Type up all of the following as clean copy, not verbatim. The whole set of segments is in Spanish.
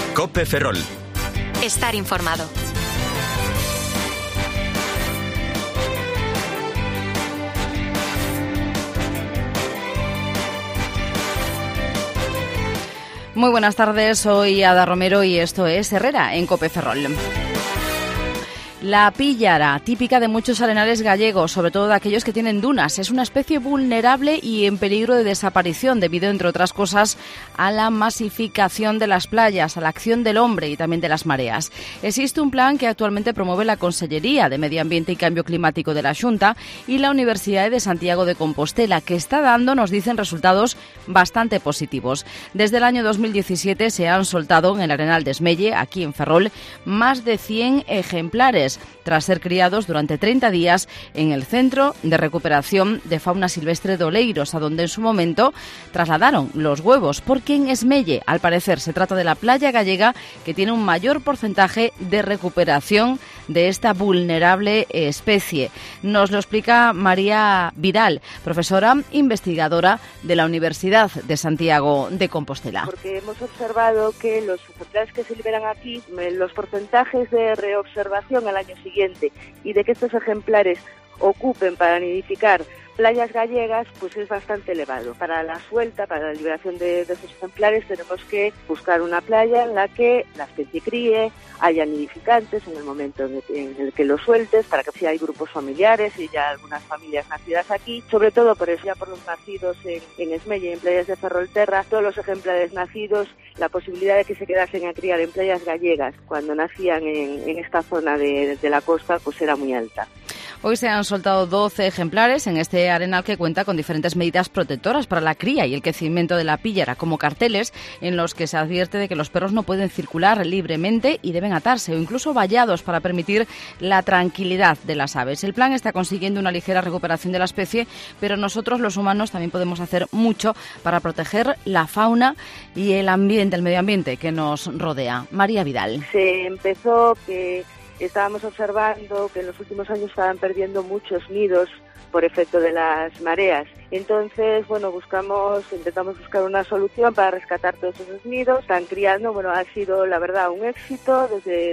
COPE Ferrol. Estar informado. Muy buenas tardes, soy Ada Romero y esto es Herrera en COPE Ferrol. La píllara, típica de muchos arenales gallegos, sobre todo de aquellos que tienen dunas, es una especie vulnerable y en peligro de desaparición debido, entre otras cosas, a la masificación de las playas, a la acción del hombre y también de las mareas. Existe un plan que actualmente promueve la Consellería de Medio Ambiente y Cambio Climático de la Xunta y la Universidad de Santiago de Compostela, que está dando, nos dicen, resultados bastante positivos. Desde el año 2017 se han soltado en el arenal de Esmelle, aquí en Ferrol, más de 100 ejemplares, tras ser criados durante 30 días en el Centro de Recuperación de Fauna Silvestre de Oleiros, a donde en su momento trasladaron los huevos, porque en Esmelle, al parecer, se trata de la playa gallega que tiene un mayor porcentaje de recuperación de esta vulnerable especie. Nos lo explica María Vidal, profesora investigadora de la Universidad de Santiago de Compostela. Porque hemos observado que los ejemplares que se liberan aquí, los porcentajes de reobservación al año siguiente y de que estos ejemplares ocupen para nidificar playas gallegas, pues es bastante elevado. Para la suelta, para la liberación de esos ejemplares, tenemos que buscar una playa en la que la especie críe, haya nidificantes en el momento en el que los sueltes, para que si hay grupos familiares y ya algunas familias nacidas aquí, sobre todo por eso, ya por los nacidos en Esmelle y en playas de Ferrolterra, todos los ejemplares nacidos, la posibilidad de que se quedasen a criar en playas gallegas cuando nacían en esta zona de la costa, pues era muy alta. Hoy se han soltado 12 ejemplares en este arenal que cuenta con diferentes medidas protectoras para la cría y el crecimiento de la píllara, como carteles en los que se advierte de que los perros no pueden circular libremente y deben atarse, o incluso vallados para permitir la tranquilidad de las aves. El plan está consiguiendo una ligera recuperación de la especie, pero nosotros los humanos también podemos hacer mucho para proteger la fauna y el ambiente, el medio ambiente que nos rodea. María Vidal. Se empezó que estábamos observando que en los últimos años estaban perdiendo muchos nidos por efecto de las mareas. Entonces, intentamos buscar una solución para rescatar todos esos nidos. Están criando, ha sido la verdad un éxito desde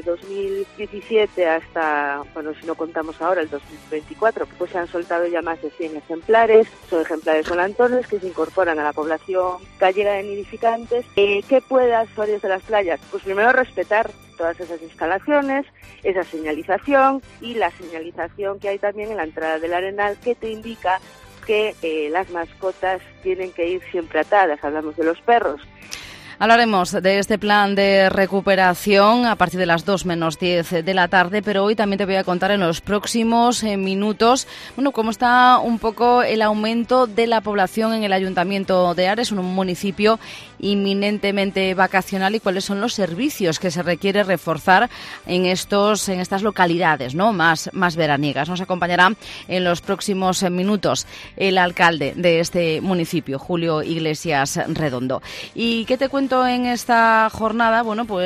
2017 hasta, si no contamos ahora, el 2024, pues se han soltado ya más de 100 ejemplares. Son ejemplares volantones que se incorporan a la población gallega de nidificantes. ¿Qué puede hacer usuarios de las playas? Pues primero respetar todas esas instalaciones, esa señalización y la señalización que hay también en la entrada del arenal que te indica que las mascotas tienen que ir siempre atadas. Hablamos de los perros. Hablaremos de este plan de recuperación a partir de las 2:10 de la tarde, pero hoy también te voy a contar en los próximos minutos, cómo está un poco el aumento de la población en el Ayuntamiento de Ares, un municipio inminentemente vacacional, y cuáles son los servicios que se requiere reforzar en estas localidades, más veraniegas. Nos acompañará en los próximos minutos el alcalde de este municipio, Julio Iglesias Redondo. ¿Y qué te cuento en esta jornada?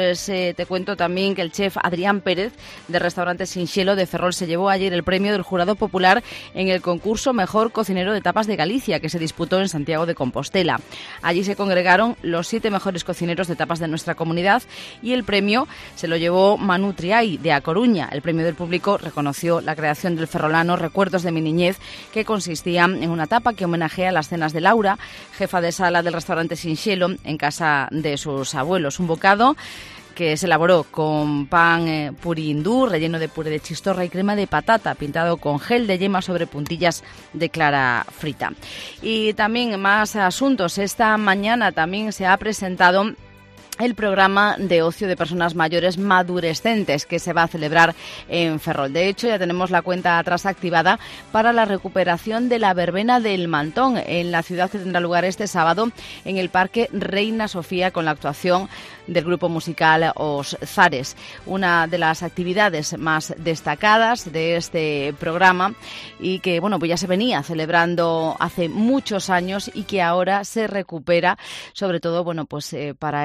Te cuento también que el chef Adrián Pérez, de Restaurante Sinxelo de Ferrol, se llevó ayer el premio del Jurado Popular en el concurso Mejor Cocinero de Tapas de Galicia, que se disputó en Santiago de Compostela. Allí se congregaron los 7 mejores cocineros de tapas de nuestra comunidad y el premio se lo llevó Manu Triay, de A Coruña. El premio del público reconoció la creación del ferrolano Recuerdos de mi niñez, que consistía en una tapa que homenajea las cenas de Laura, jefa de sala del Restaurante Sinxelo, en casa de sus abuelos. Un bocado que se elaboró con pan puri hindú, relleno de puré de chistorra y crema de patata, pintado con gel de yema sobre puntillas de clara frita. Y también más asuntos. Esta mañana también se ha presentado el programa de ocio de personas mayores madurescentes que se va a celebrar en Ferrol. De hecho, ya tenemos la cuenta atrás activada para la recuperación de la verbena del Mantón en la ciudad, que tendrá lugar este sábado en el Parque Reina Sofía, con la actuación del grupo musical Os Zares. Una de las actividades más destacadas de este programa y que ya se venía celebrando hace muchos años y que ahora se recupera, sobre todo para especiales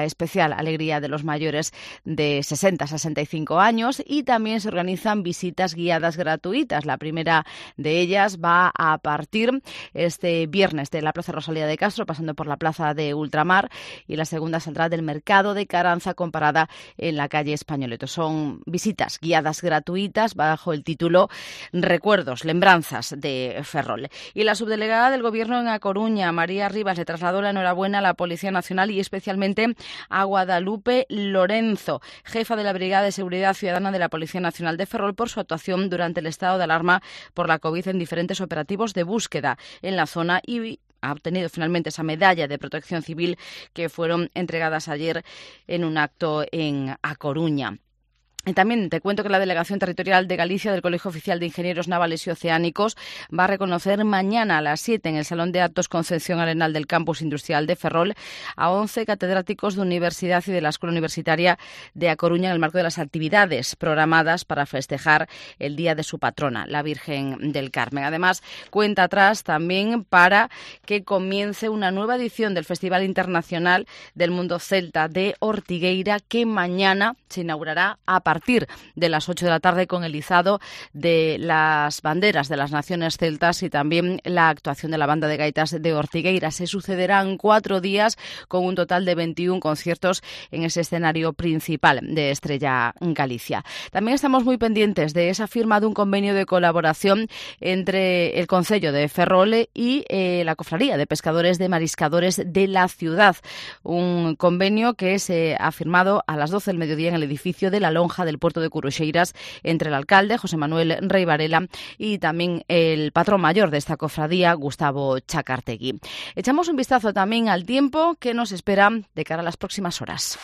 especial alegría de los mayores de 60 a 65 años y también se organizan visitas guiadas gratuitas. La primera de ellas va a partir este viernes de la Plaza Rosalía de Castro, pasando por la Plaza de Ultramar, y la segunda saldrá del Mercado de Caranza con parada en la calle Españoleto. Son visitas guiadas gratuitas bajo el título Recuerdos, Lembranzas de Ferrol. Y la subdelegada del Gobierno en A Coruña, María Rivas, le trasladó la enhorabuena a la Policía Nacional y especialmente a Guadalupe Lorenzo, jefa de la Brigada de Seguridad Ciudadana de la Policía Nacional de Ferrol, por su actuación durante el estado de alarma por la COVID en diferentes operativos de búsqueda en la zona, y ha obtenido finalmente esa medalla de protección civil que fueron entregadas ayer en un acto en A Coruña. Y también te cuento que la Delegación Territorial de Galicia del Colegio Oficial de Ingenieros Navales y Oceánicos va a reconocer mañana a las 7 en el Salón de Actos Concepción Arenal del Campus Industrial de Ferrol a 11 catedráticos de universidad y de la Escuela Universitaria de A Coruña en el marco de las actividades programadas para festejar el día de su patrona, la Virgen del Carmen. Además, cuenta atrás también para que comience una nueva edición del Festival Internacional del Mundo Celta de Ortigueira, que mañana se inaugurará a partir de las 8 de la tarde con el izado de las banderas de las naciones celtas y también la actuación de la banda de gaitas de Ortigueira. Se sucederán 4 días con un total de 21 conciertos en ese escenario principal de Estrella Galicia. También estamos muy pendientes de esa firma de un convenio de colaboración entre el Concello de Ferrol y la Cofradía de Pescadores de Mariscadores de la ciudad. Un convenio que se ha firmado a las 12 del mediodía en el edificio de la Lonja del puerto de Curuxeiras entre el alcalde, José Manuel Rey Varela, y también el patrón mayor de esta cofradía, Gustavo Chacartegui. Echamos un vistazo también al tiempo que nos espera de cara a las próximas horas.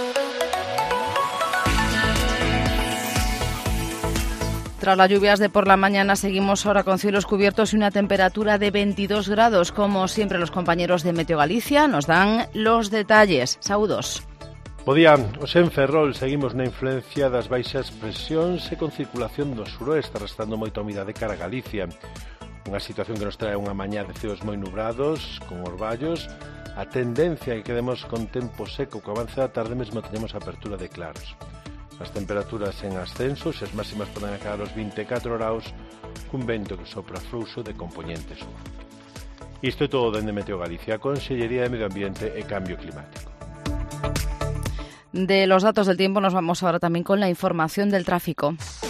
Tras las lluvias de por la mañana, seguimos ahora con cielos cubiertos y una temperatura de 22 grados. Como siempre, los compañeros de Meteo Galicia nos dan los detalles. Saúdos. Bo día, os en Ferrol seguimos na influencia das baixas presións e con circulación do suroeste, arrastrando moita humidade cara a Galicia. Unha situación que nos trae unha mañá de ceos moi nubrados, con orballos. A tendencia é que quedemos con tempo seco, co avance da tarde mesmo tenemos apertura de claros. As temperaturas en ascenso, e as máximas poden acabar os 24 graus, cun vento que sopra fluxo de componente sur. Isto é todo dende Meteo Galicia, a Consellería de Medio Ambiente e Cambio Climático. De los datos del tiempo nos vamos ahora también con la información del tráfico.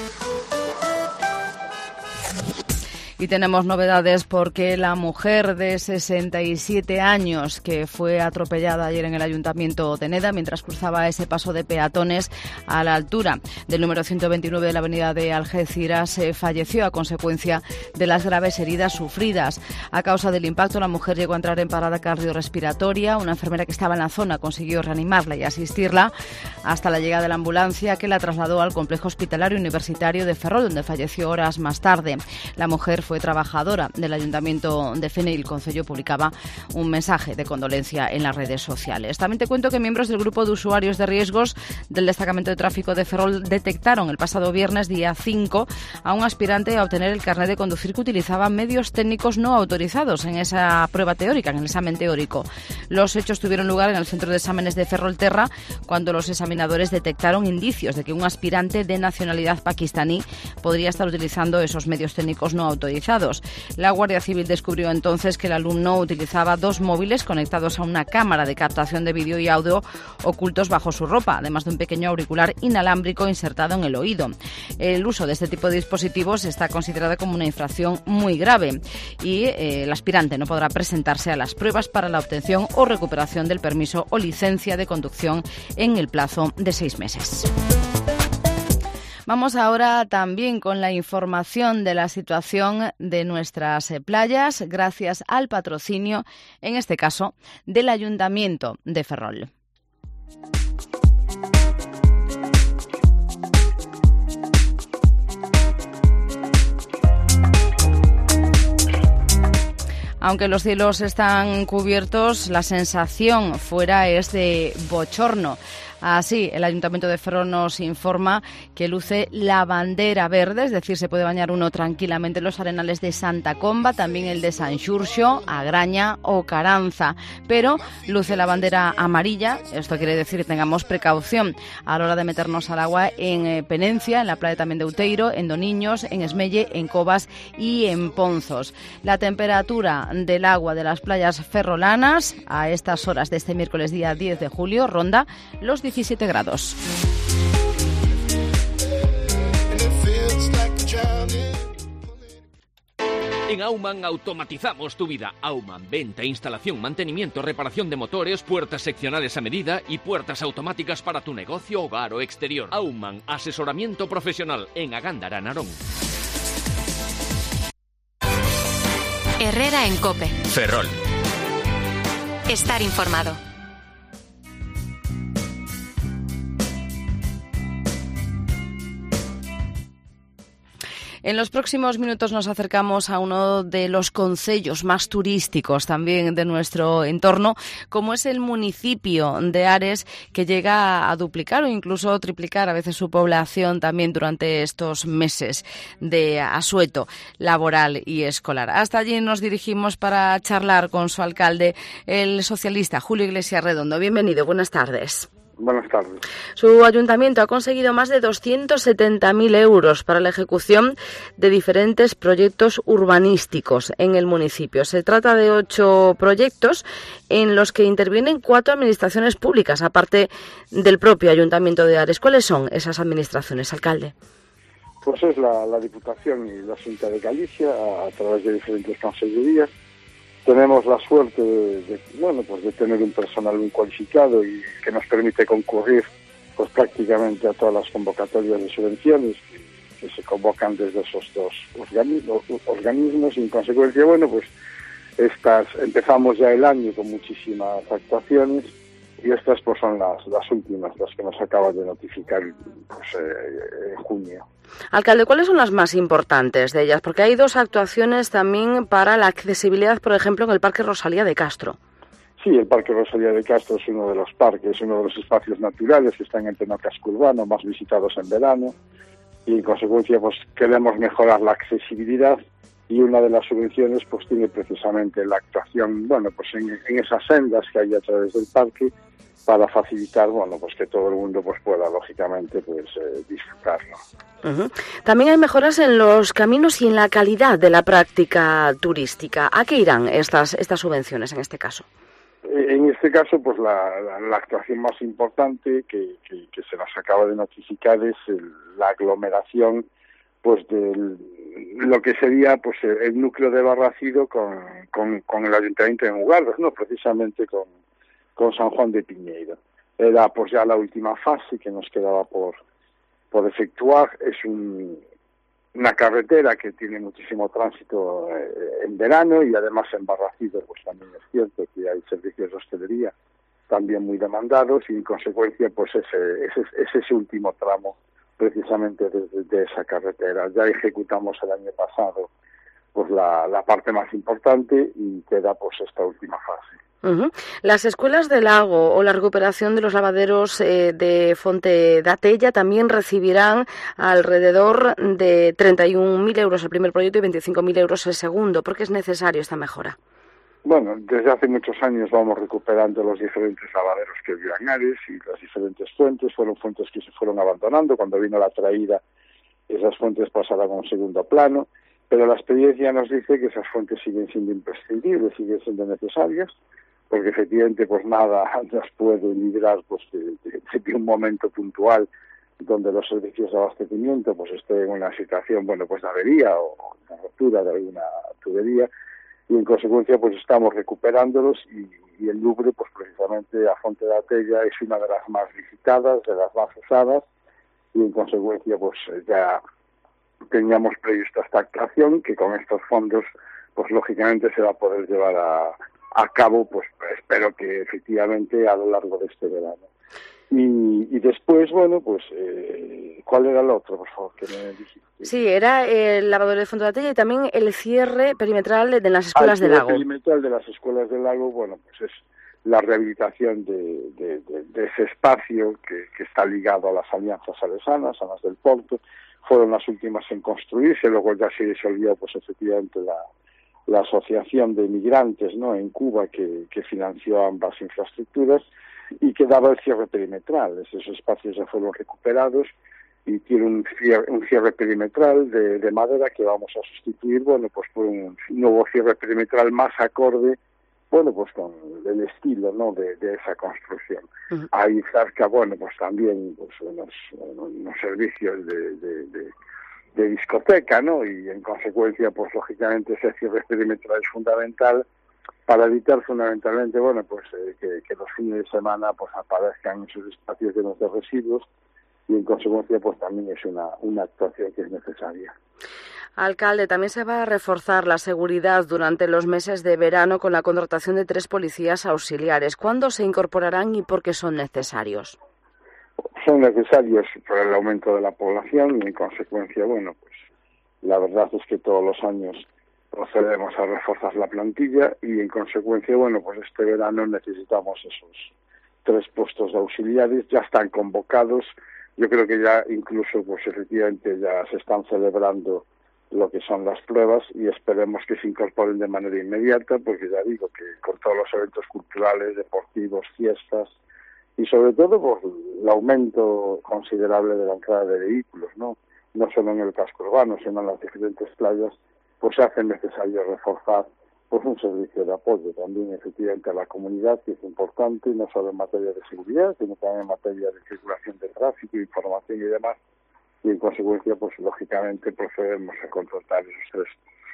Y tenemos novedades porque la mujer de 67 años que fue atropellada ayer en el Ayuntamiento de Neda mientras cruzaba ese paso de peatones a la altura del número 129 de la avenida de Algeciras falleció a consecuencia de las graves heridas sufridas. A causa del impacto, la mujer llegó a entrar en parada cardiorrespiratoria. Una enfermera que estaba en la zona consiguió reanimarla y asistirla hasta la llegada de la ambulancia, que la trasladó al complejo hospitalario universitario de Ferrol, donde falleció horas más tarde. La mujer fue trabajadora del Ayuntamiento de Fene y el Concello publicaba un mensaje de condolencia en las redes sociales. También te cuento que miembros del grupo de usuarios de riesgos del Destacamento de Tráfico de Ferrol detectaron el pasado viernes, día 5, a un aspirante a obtener el carnet de conducir que utilizaba medios técnicos no autorizados en esa prueba teórica, en el examen teórico. Los hechos tuvieron lugar en el Centro de Exámenes de Ferrolterra, cuando los examinadores detectaron indicios de que un aspirante de nacionalidad pakistaní podría estar utilizando esos medios técnicos no autorizados. La Guardia Civil descubrió entonces que el alumno utilizaba 2 móviles conectados a una cámara de captación de vídeo y audio ocultos bajo su ropa, además de un pequeño auricular inalámbrico insertado en el oído. El uso de este tipo de dispositivos está considerado como una infracción muy grave y el aspirante no podrá presentarse a las pruebas para la obtención o recuperación del permiso o licencia de conducción en el plazo de 6 meses. Vamos ahora también con la información de la situación de nuestras playas, gracias al patrocinio, en este caso, del Ayuntamiento de Ferrol. Aunque los cielos están cubiertos, la sensación fuera es de bochorno. Así, el Ayuntamiento de Ferrol nos informa que luce la bandera verde, es decir, se puede bañar uno tranquilamente en los arenales de Santa Comba, también el de San Xurxo, Agraña o Caranza, pero luce la bandera amarilla. Esto quiere decir que tengamos precaución a la hora de meternos al agua en Penencia, en la playa también de Uteiro, en Doniños, en Esmelle, en Covas y en Ponzos. La temperatura del agua de las playas ferrolanas a estas horas de este miércoles día 10 de julio ronda los 17 grados. En Aumann automatizamos tu vida. Aumann, venta, instalación, mantenimiento, reparación de motores, puertas seccionales a medida y puertas automáticas para tu negocio, hogar o exterior. Aumann, asesoramiento profesional en Agándara, Narón. Herrera en COPE. Ferrol. Estar informado. En los próximos minutos nos acercamos a uno de los concellos más turísticos también de nuestro entorno, como es el municipio de Ares, que llega a duplicar o incluso triplicar a veces su población también durante estos meses de asueto laboral y escolar. Hasta allí nos dirigimos para charlar con su alcalde, el socialista Julio Iglesias Redondo. Bienvenido, buenas tardes. Buenas tardes. Su ayuntamiento ha conseguido más de 270.000 euros para la ejecución de diferentes proyectos urbanísticos en el municipio. Se trata de 8 proyectos en los que intervienen 4 administraciones públicas, aparte del propio ayuntamiento de Ares. ¿Cuáles son esas administraciones, alcalde? Pues es la Diputación y la Xunta de Galicia a través de diferentes consellerías. Tenemos la suerte de tener un personal muy cualificado y que nos permite concurrir pues prácticamente a todas las convocatorias de subvenciones que se convocan desde esos 2 organismos y en consecuencia, empezamos ya el año con muchísimas actuaciones y estas pues son las últimas, las que nos acaban de notificar en junio. Alcalde, ¿cuáles son las más importantes de ellas? Porque hay 2 actuaciones también para la accesibilidad, por ejemplo, en el Parque Rosalía de Castro. Sí, el Parque Rosalía de Castro es uno de los parques, uno de los espacios naturales que están en pleno casco urbano, más visitados en verano, y en consecuencia pues queremos mejorar la accesibilidad y una de las subvenciones pues tiene precisamente la actuación, en esas sendas que hay a través del parque para facilitar, que todo el mundo pues pueda lógicamente disfrutarlo. Uh-huh. También hay mejoras en los caminos y en la calidad de la práctica turística. ¿A qué irán estas subvenciones en este caso? En este caso, pues la actuación más importante que se nos acaba de notificar es la aglomeración pues de lo que sería pues el núcleo de Barracido con el Ayuntamiento de Mugardos, ¿no? Precisamente con San Juan de Piñeiro. Era pues ya la última fase que nos quedaba por efectuar. Es una carretera que tiene muchísimo tránsito en verano y además en Barracido pues también es cierto que hay servicios de hostelería también muy demandados y en consecuencia pues ese último tramo precisamente de esa carretera. Ya ejecutamos el año pasado pues la parte más importante y queda pues esta última fase. Uh-huh. Las escuelas del lago o la recuperación de los lavaderos de Fonte da Tella también recibirán alrededor de 31.000 euros el primer proyecto y 25.000 euros el segundo. ¿Por qué es necesario esta mejora? Bueno, desde hace muchos años vamos recuperando los diferentes lavaderos que había en Ares y las diferentes fuentes. Fueron fuentes que se fueron abandonando. Cuando vino la traída, esas fuentes pasaron a un segundo plano. Pero la experiencia nos dice que esas fuentes siguen siendo imprescindibles, siguen siendo necesarias, porque efectivamente pues nada nos puede librar pues de un momento puntual donde los servicios de abastecimiento pues estén en una situación de avería o una rotura de alguna tubería y en consecuencia pues estamos recuperándolos y el Louvre pues precisamente a Fonte da Tella es una de las más visitadas, de las más usadas y en consecuencia pues ya teníamos previsto esta actuación que con estos fondos pues lógicamente se va a poder llevar a cabo, pues espero que efectivamente a lo largo de este verano. Y después, ¿cuál era el otro, por favor, que me dijiste? Sí, era el lavadero de Fonte da Tella y también el cierre perimetral de las escuelas del lago. El perimetral de las escuelas del lago, pues es la rehabilitación de ese espacio que está ligado a las alianzas salesanas, a las del Porto. Fueron las últimas en construirse, luego ya se disolvió pues efectivamente la asociación de migrantes, ¿no?, en Cuba que financió ambas infraestructuras, y quedaba el cierre perimetral. Esos espacios ya fueron recuperados y tiene un cierre perimetral de madera que vamos a sustituir, bueno, pues por un nuevo cierre perimetral más acorde, bueno, pues con el estilo, ¿no?, de esa construcción. Uh-huh. Ahí cerca, bueno, pues también pues unos servicios de discoteca, ¿no?, y en consecuencia, pues lógicamente ese cierre perimetral es fundamental para evitar fundamentalmente, bueno, pues que los fines de semana pues aparezcan esos espacios llenos de residuos, y en consecuencia pues también es una actuación que es necesaria. Alcalde, también se va a reforzar la seguridad durante los meses de verano con la contratación de 3 policías auxiliares. ¿Cuándo se incorporarán y por qué son necesarios? Son necesarios por el aumento de la población y en consecuencia, bueno, pues la verdad es que todos los años procedemos a reforzar la plantilla y en consecuencia, bueno, pues este verano necesitamos esos 3 puestos de auxiliares, ya están convocados. Yo creo que ya incluso, pues efectivamente ya se están celebrando lo que son las pruebas y esperemos que se incorporen de manera inmediata, porque ya digo que con todos los eventos culturales, deportivos, fiestas y sobre todo pues el aumento considerable de la entrada de vehículos, no solo en el casco urbano, sino en las diferentes playas, pues se hace necesario reforzar pues un servicio de apoyo también efectivamente a la comunidad, que es importante, no solo en materia de seguridad, sino también en materia de circulación de tráfico, información y demás, y en consecuencia, pues lógicamente procedemos a contratar esos 3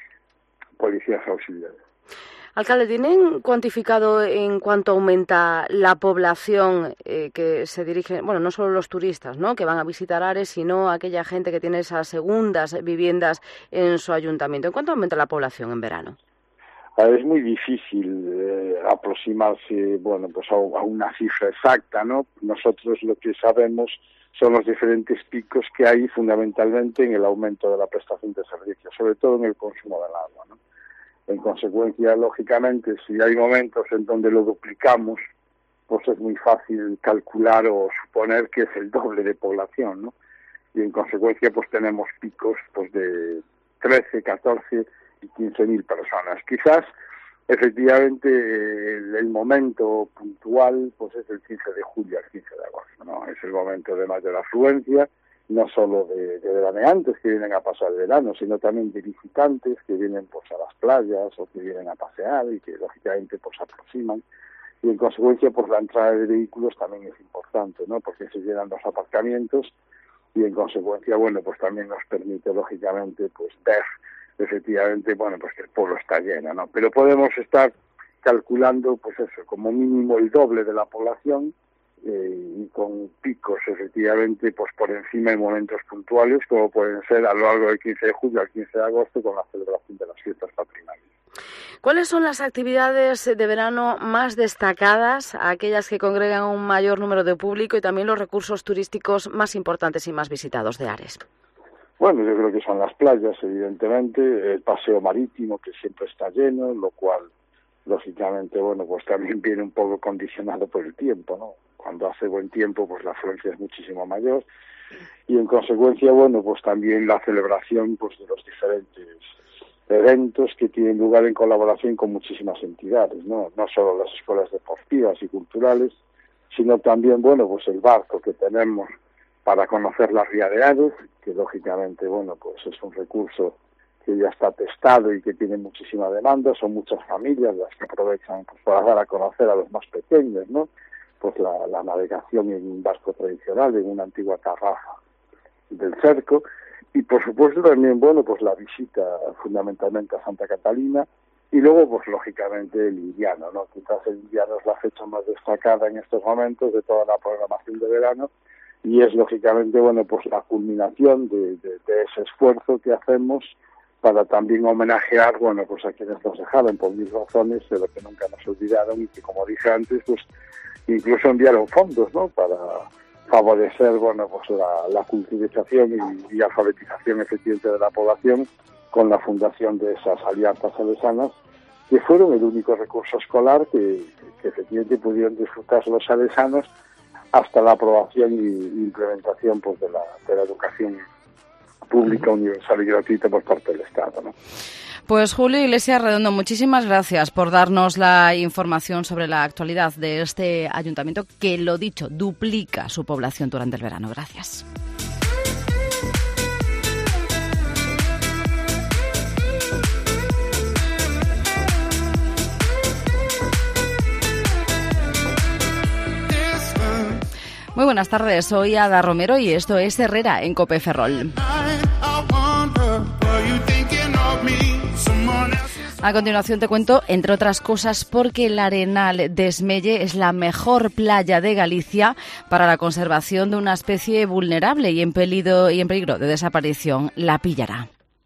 policías auxiliares. Alcalde, ¿tienen cuantificado en cuánto aumenta la población que se dirige, bueno, no solo los turistas, ¿no?, que van a visitar Ares, sino aquella gente que tiene esas segundas viviendas en su ayuntamiento? ¿En cuánto aumenta la población en verano? Es muy difícil aproximarse, bueno, pues a una cifra exacta, ¿no? Nosotros lo que sabemos son los diferentes picos que hay fundamentalmente en el aumento de la prestación de servicios, sobre todo en el consumo del agua, ¿no? En consecuencia, lógicamente, si hay momentos en donde lo duplicamos, pues es muy fácil calcular o suponer que es el doble de población, ¿no? Y en consecuencia, pues tenemos picos pues de 13, 14 y 15.000 personas. Quizás, efectivamente, el momento puntual pues es el 15 de julio al 15 de agosto, ¿no? Es el momento de mayor afluencia, no solo de veraneantes que vienen a pasar el verano, sino también de visitantes que vienen pues a las playas o que vienen a pasear y que lógicamente pues se aproximan. Y en consecuencia pues la entrada de vehículos también es importante, ¿no?, porque se llenan los aparcamientos y en consecuencia, bueno, pues también nos permite lógicamente pues ver efectivamente, bueno, pues que el pueblo está lleno, ¿no? Pero podemos estar calculando, pues eso, como mínimo el doble de la población y con picos, efectivamente, pues por encima en momentos puntuales, como pueden ser a lo largo del 15 de julio al 15 de agosto con la celebración de las fiestas patronales. ¿Cuáles son las actividades de verano más destacadas, aquellas que congregan un mayor número de público y también los recursos turísticos más importantes y más visitados de Ares? Bueno, yo creo que son las playas, evidentemente, el paseo marítimo, que siempre está lleno, lo cual, lógicamente, bueno, pues también viene un poco condicionado por el tiempo, ¿no? Cuando hace buen tiempo, pues la afluencia es muchísimo mayor y, en consecuencia, bueno, pues también la celebración pues de los diferentes eventos que tienen lugar en colaboración con muchísimas entidades, ¿no? No solo las escuelas deportivas y culturales, sino también, bueno, pues el barco que tenemos para conocer la ría de Ares, que lógicamente, bueno, pues es un recurso que ya está testado y que tiene muchísima demanda. Son muchas familias las que aprovechan pues para dar a conocer a los más pequeños, ¿no?, pues la navegación en un barco tradicional, en una antigua carraza del cerco, y por supuesto también, bueno, pues la visita fundamentalmente a Santa Catalina, y luego, pues lógicamente el invierno, ¿no? Quizás el invierno es la fecha más destacada en estos momentos de toda la programación de verano, y es lógicamente, bueno, pues la culminación de ese esfuerzo que hacemos para también homenajear, bueno, pues a quienes nos dejaron por 1000 razones, de lo que nunca nos olvidaron y que, como dije antes, pues incluso enviaron fondos, ¿no?, para favorecer, bueno, pues la culturización y alfabetización eficiente de la población con la fundación de esas alianzas salesanas que fueron el único recurso escolar que efectivamente pudieron disfrutar los salesanos hasta la aprobación y implementación pues, de la educación pública, universal y gratuita por parte del Estado, ¿no? Pues Julio Iglesias Redondo, muchísimas gracias por darnos la información sobre la actualidad de este ayuntamiento que, lo dicho, duplica su población durante el verano. Gracias. Muy buenas tardes, soy Ada Romero y esto es Herrera en COPE Ferrol. A continuación te cuento, entre otras cosas, porque el Arenal de Esmelle es la mejor playa de Galicia para la conservación de una especie vulnerable y en peligro de desaparición, la píllara.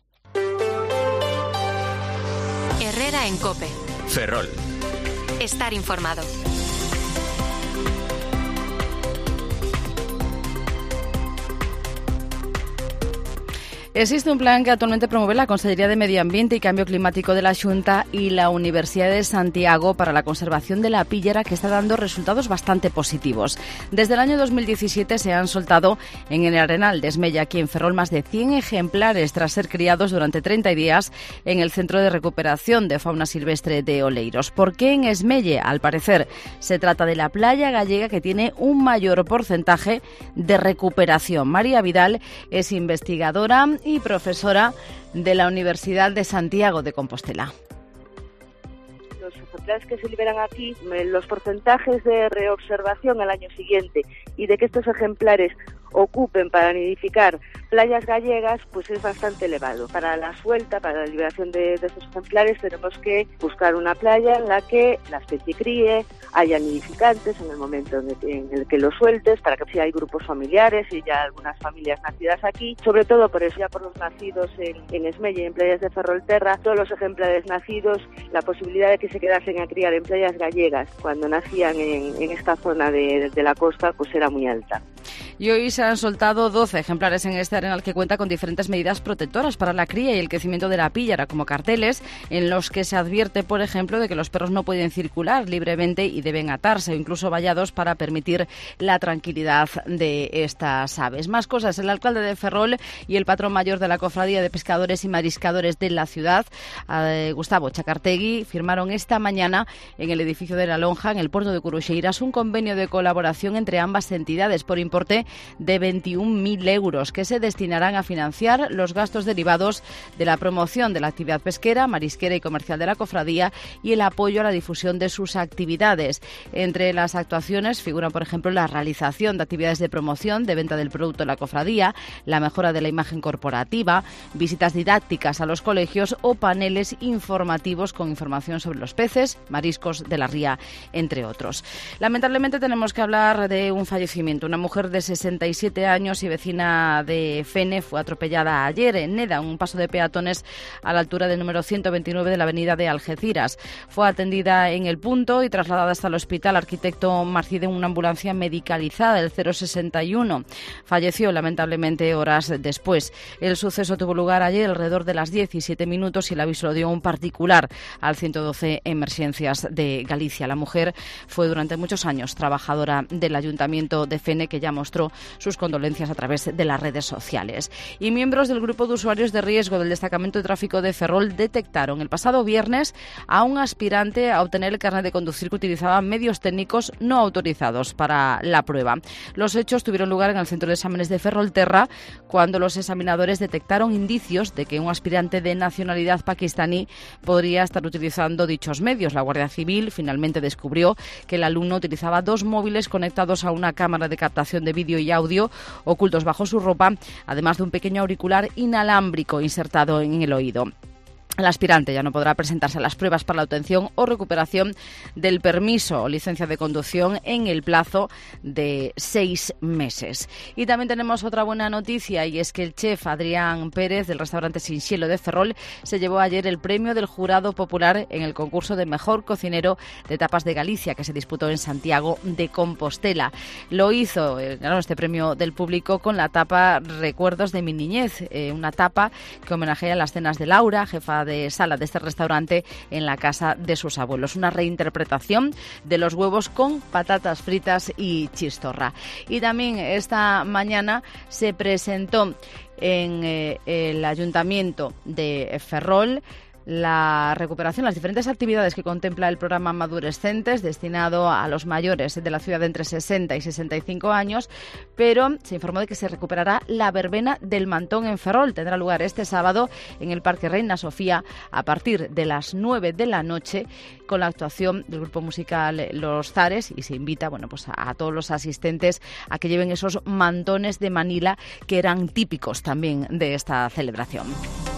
Herrera en COPE. Ferrol. Estar informado. Existe un plan que actualmente promueve la Consellería de Medio Ambiente y Cambio Climático de la Xunta y la Universidad de Santiago para la conservación de la píllara, que está dando resultados bastante positivos. Desde el año 2017 se han soltado en el Arenal de Esmelle, aquí en Ferrol, más de 100 ejemplares tras ser criados durante 30 días en el Centro de Recuperación de Fauna Silvestre de Oleiros. ¿Por qué en Esmelle? Al parecer se trata de la playa gallega que tiene un mayor porcentaje de recuperación. María Vidal es investigadora y profesora de la Universidad de Santiago de Compostela. Los ejemplares que se liberan aquí, los porcentajes de reobservación al año siguiente y de que estos ejemplares ocupen para nidificar playas gallegas, pues es bastante elevado. Para la suelta, para la liberación de estos ejemplares, tenemos que buscar una playa en la que la especie críe, haya nidificantes en el momento en el que los sueltes, para que si hay grupos familiares y ya algunas familias nacidas aquí, sobre todo por eso, ya por los nacidos en Esmelle y en playas de Ferrolterra, todos los ejemplares nacidos, la posibilidad de que se quedasen a criar en playas gallegas cuando nacían en esta zona de la costa, pues era muy alta. Y hoy se han soltado 12 ejemplares en este arenal que cuenta con diferentes medidas protectoras para la cría y el crecimiento de la píllara, como carteles en los que se advierte, por ejemplo, de que los perros no pueden circular libremente y deben atarse, o incluso vallados para permitir la tranquilidad de estas aves. Más cosas, el alcalde de Ferrol y el patrón mayor de la Cofradía de Pescadores y Mariscadores de la ciudad, Gustavo Chacartegui, firmaron esta mañana en el edificio de la Lonja, en el puerto de Curuxeiras, un convenio de colaboración entre ambas entidades por importe de 21.000 euros que se destinarán a financiar los gastos derivados de la promoción de la actividad pesquera, marisquera y comercial de la cofradía y el apoyo a la difusión de sus actividades. Entre las actuaciones figuran, por ejemplo, la realización de actividades de promoción, de venta del producto de la cofradía, la mejora de la imagen corporativa, visitas didácticas a los colegios o paneles informativos con información sobre los peces, mariscos de la ría, entre otros. Lamentablemente tenemos que hablar de un fallecimiento. Una mujer de 67 años y vecina de Fene fue atropellada ayer en Neda, un paso de peatones a la altura del número 129 de la avenida de Algeciras. Fue atendida en el punto y trasladada hasta el hospital Arquitecto Marcide en una ambulancia medicalizada del 061. Falleció lamentablemente horas después. El suceso tuvo lugar ayer alrededor de las 17 minutos y el aviso lo dio un particular al 112 Emergencias de Galicia. La mujer fue durante muchos años trabajadora del Ayuntamiento de Fene, que ya mostró sus condolencias a través de las redes sociales. Y miembros del grupo de usuarios de riesgo del destacamento de tráfico de Ferrol detectaron el pasado viernes a un aspirante a obtener el carnet de conducir que utilizaba medios técnicos no autorizados para la prueba. Los hechos tuvieron lugar en el centro de exámenes de Ferrolterra cuando los examinadores detectaron indicios de que un aspirante de nacionalidad pakistaní podría estar utilizando dichos medios. La Guardia Civil finalmente descubrió que el alumno utilizaba 2 móviles conectados a una cámara de captación de vídeo y audio ocultos bajo su ropa, además de un pequeño auricular inalámbrico insertado en el oído. El aspirante ya no podrá presentarse a las pruebas para la obtención o recuperación del permiso o licencia de conducción en el plazo de 6 meses. Y también tenemos otra buena noticia, y es que el chef Adrián Pérez del restaurante Sin Cielo de Ferrol se llevó ayer el premio del jurado popular en el concurso de mejor cocinero de tapas de Galicia que se disputó en Santiago de Compostela. Lo hizo, ganó este premio del público con la tapa Recuerdos de mi niñez, una tapa que homenajea las cenas de Laura, jefa de sala de este restaurante en la casa de sus abuelos. Una reinterpretación de los huevos con patatas fritas y chistorra. Y también esta mañana se presentó en el Ayuntamiento de Ferrol la recuperación, las diferentes actividades que contempla el programa Madurescentes destinado a los mayores de la ciudad de entre 60 y 65 años, pero se informó de que se recuperará la verbena del Mantón en Ferrol. Tendrá lugar este sábado en el Parque Reina Sofía a partir de las 9 de la noche con la actuación del grupo musical Los Zares, y se invita a todos los asistentes a que lleven esos mantones de Manila que eran típicos también de esta celebración.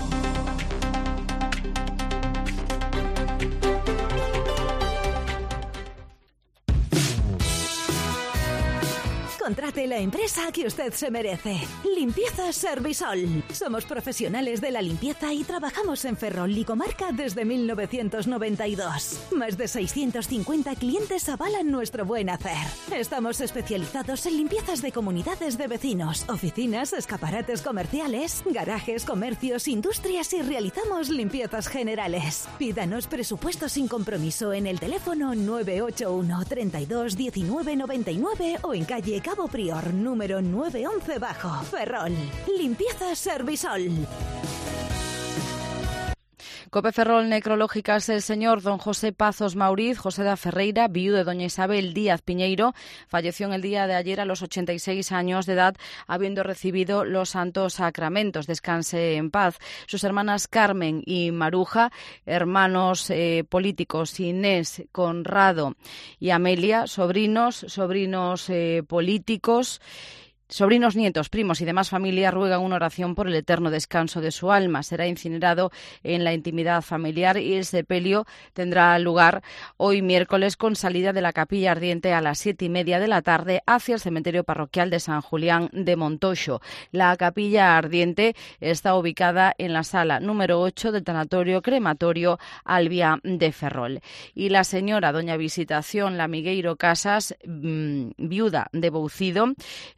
Contrate la empresa que usted se merece. Limpieza Servisol. Somos profesionales de la limpieza y trabajamos en Ferrol y comarca desde 1992. Más de 650 clientes avalan nuestro buen hacer. Estamos especializados en limpiezas de comunidades de vecinos, oficinas, escaparates comerciales, garajes, comercios, industrias y realizamos limpiezas generales. Pídanos presupuesto sin compromiso en el teléfono 981 32 19 99 o en calle Cabo Prior, número 911 bajo, Ferrol. Limpieza Servisol. Cope Ferrol Necrológicas, el señor don José Pazos Mauriz, José da Ferreira, viudo de doña Isabel Díaz Piñeiro, falleció en el día de ayer a los 86 años de edad, habiendo recibido los santos sacramentos. Descanse en paz. Sus hermanas Carmen y Maruja, hermanos políticos Inés, Conrado y Amelia, sobrinos políticos, sobrinos, nietos, primos y demás familia ruegan una oración por el eterno descanso de su alma. Será incinerado en la intimidad familiar y el sepelio tendrá lugar hoy miércoles con salida de la capilla ardiente a las 7:30 de la tarde hacia el cementerio parroquial de San Julián de Montoxo. La capilla ardiente está ubicada en la sala número 8 del tanatorio crematorio Albia de Ferrol. Y la señora doña Visitación Lamigueiro Casas, viuda de Boucido,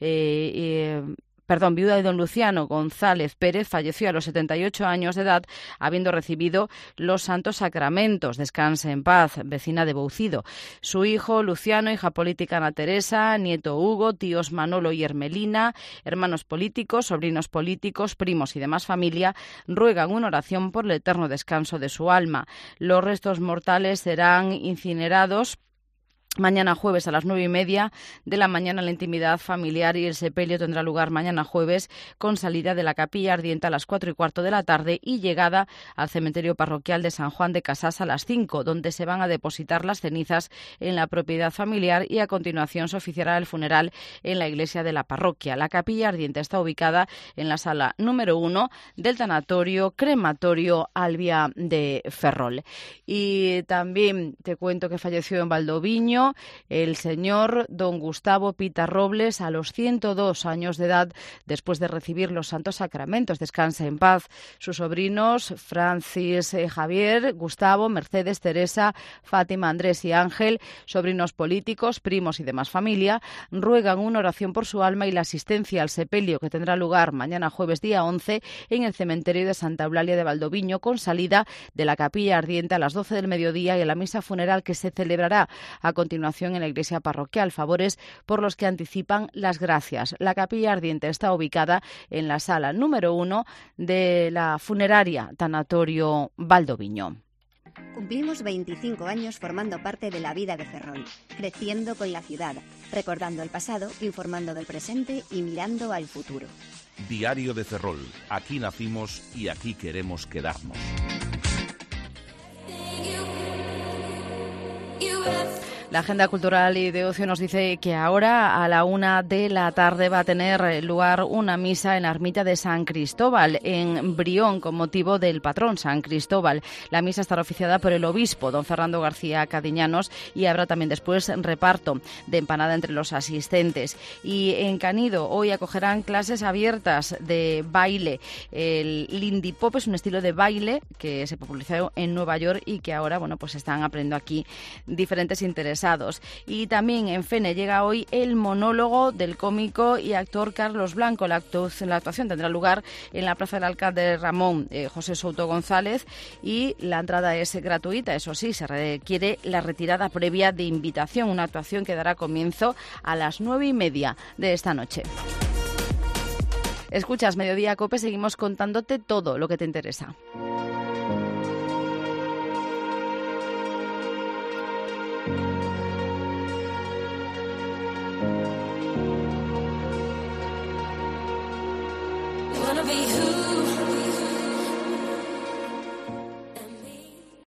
viuda de don Luciano González Pérez, falleció a los 78 años de edad, habiendo recibido los santos sacramentos. Descanse en paz, vecina de Boucido. Su hijo Luciano, hija política Ana Teresa, nieto Hugo, tíos Manolo y Hermelina, hermanos políticos, sobrinos políticos, primos y demás familia, ruegan una oración por el eterno descanso de su alma. Los restos mortales serán incinerados mañana jueves a las 9:30 de la mañana en la intimidad familiar y el sepelio tendrá lugar mañana jueves con salida de la capilla ardiente a las 4:15 de la tarde y llegada al cementerio parroquial de San Juan de Casas a las 5, donde se van a depositar las cenizas en la propiedad familiar y a continuación se oficiará el funeral en la iglesia de la parroquia. La capilla ardiente está ubicada en la sala número 1 del tanatorio crematorio Albia de Ferrol. Y también te cuento que falleció en Valdoviño el señor don Gustavo Pita Robles a los 102 años de edad después de recibir los santos sacramentos. Descanse en paz. Sus sobrinos Francis, Javier, Gustavo, Mercedes, Teresa, Fátima, Andrés y Ángel, sobrinos políticos, primos y demás familia, ruegan una oración por su alma y la asistencia al sepelio que tendrá lugar mañana jueves día 11 en el cementerio de Santa Eulalia de Valdoviño con salida de la capilla ardiente a las 12 del mediodía y a la misa funeral que se celebrará a continuación en la iglesia parroquial. Favores por los que anticipan las gracias. La capilla ardiente está ubicada en la sala número 1 de la funeraria tanatorio Valdoviño. Cumplimos 25 años formando parte de la vida de Ferrol, creciendo con la ciudad, recordando el pasado, informando del presente y mirando al futuro. Diario de Ferrol. Aquí nacimos y aquí queremos quedarnos. La agenda cultural y de ocio nos dice que ahora a la 1 de la tarde va a tener lugar una misa en la ermita de San Cristóbal, en Brión, con motivo del patrón San Cristóbal. La misa estará oficiada por el obispo, don Fernando García Cadiñanos, y habrá también después reparto de empanada entre los asistentes. Y en Canido hoy acogerán clases abiertas de baile. El Lindy Pop es un estilo de baile que se popularizó en Nueva York y que ahora, están aprendiendo aquí diferentes intereses interesados. Y también en Fene llega hoy el monólogo del cómico y actor Carlos Blanco. La actuación tendrá lugar en la Plaza del Alcalde Ramón José Souto González y la entrada es gratuita. Eso sí, se requiere la retirada previa de invitación, una actuación que dará comienzo a las 9:30 de esta noche. Escuchas Mediodía Cope, seguimos contándote todo lo que te interesa. Wanna be who